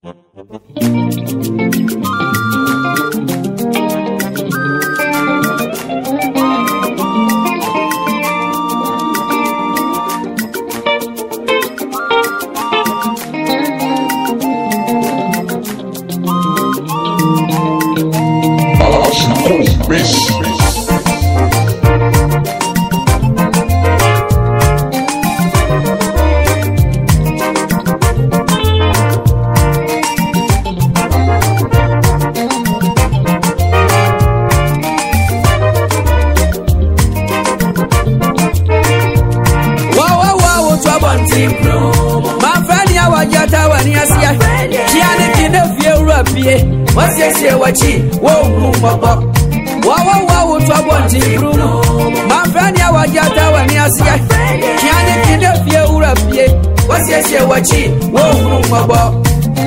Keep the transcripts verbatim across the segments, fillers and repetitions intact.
Miss. What's your wachi? Whoa, Papa. Wow, wow, trouble, Bruno. My friend, I was Yata when you see. Can it be the fear of ye? What's your wachi? Whoa, Papa.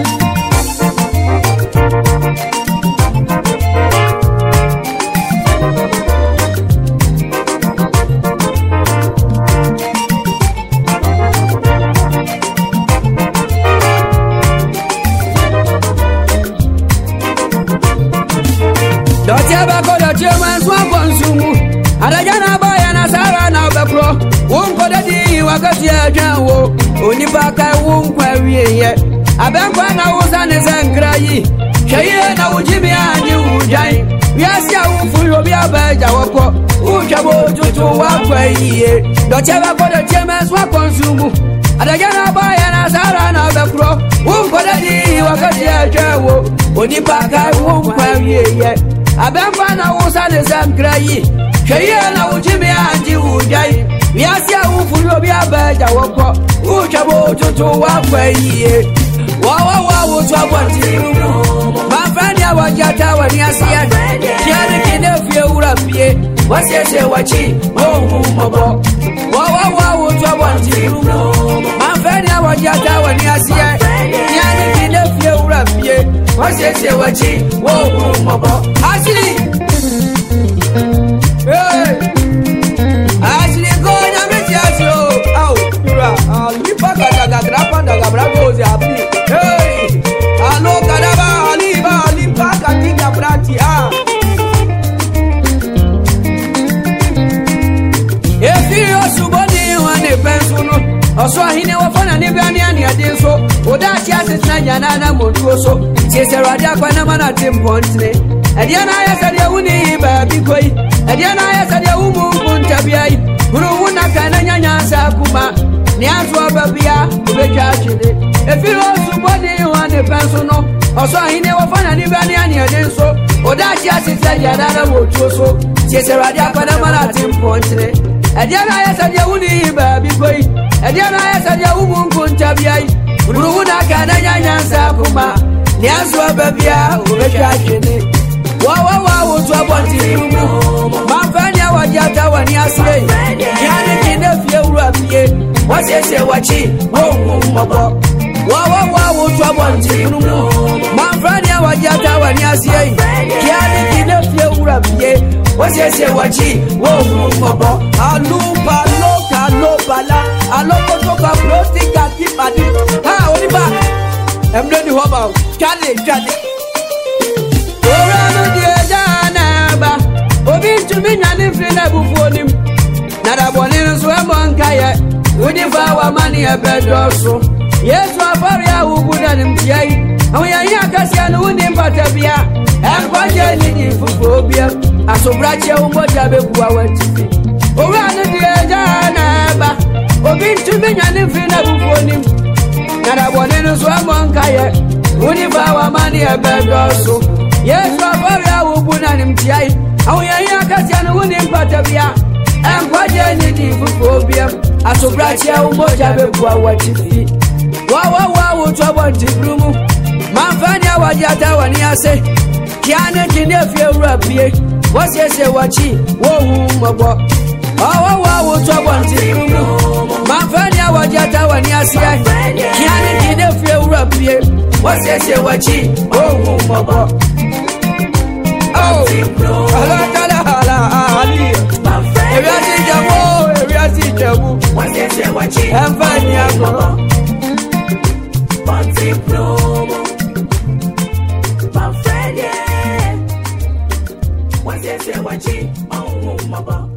Oni baka wunkwa wiye abenkwa na uzane zankrayi sheye na ujimi ani ujai wiasi awufu obi abaja woko uchabo tutu wakwa yiye docheba kodo chemes wa konsumu adagana baya na sara na bekro wunkoda di wakati ajawo oni baka wunkwa wiye abenkwa na uzane zankrayi sheye na ujimi ani ujai wiasi awufu obi abaja woko uchabo tutu wakwa yiye wawa wawo twabwatirumu mafani awajata waniasia kiani kinefye urapie wasiese wachi mohu mobo wawa wawo twabwatirumu mafani awajata waniasia kiani kinefye urapie wasiese wachi mohu mobo Ashley hey Ashley go nyameti asyo au yura alipa kadaga grapa daga bravo ze api hey alo kadaba aliba alipa kadiga brati ah efi osuboni wane pensuno oso ahine wafana ne biani ani adenso odachi asesna yana na montuoso sesero dia kwa na mana timpontne edia na ayasa dia wuni ba bikoi edia na ayasa dia wumu kuntabiai huru wuna kana nyanya sa kuma ni aso babia obecha chide efiro suboni wane pensuno oso ahine wafana ne biani ani adenso odachi asesna yana na montuoso sesero dia kwa na mana timpontne edia na ayasa dia wuni ba bikoi edia na ayasa dia wumu kuntabiai huru wuna kana nyanya sa kuma ni aso babia obecha chide wawa wawo twabwatirumu mafani awajata waniasie kiani kinefye urapie wasiese wachi mohu mobo wawa wawo twabwatirumu mafani awajata waniasie kiani kinefye urapie wasiese wachi mohu mobo alupa loka lopala alokotoka prostika kipadi ha oliba emdeni hoba chale chale Orano die jana ba obi tumi nyane firi na bufuonim na da bonene so emonkaye udi fa wa mani ebedoso Yesu afari ya ubuda nimtiai awya ya kasia no uni patabia enkwaje ni ifufobia asobrache umoja bebuwa watifi Orano die jana ba obi tumi nyane firi na bufuonim na da bonene so emonkaye udi fa wa mani ebedoso Yesu afari ya ubuna ni mtiai awya ya kasia no uni patabia enkwaje ni ifufobia asobrache umoja bebuwa watifi wawa wawo twabwatirumu mafani awajata waniase kiane kinefye urapie wasiese wachi wohu mobo wawa wawo twabwatirumu mafani awajata waniase kiane kinefye urapie wasiese wachi wohu mobo oh ala tala ala ali ebiasi jamu ebiasi jamu wasiese wachi mafani ago Party promo. Yes, I watch it. Oh, my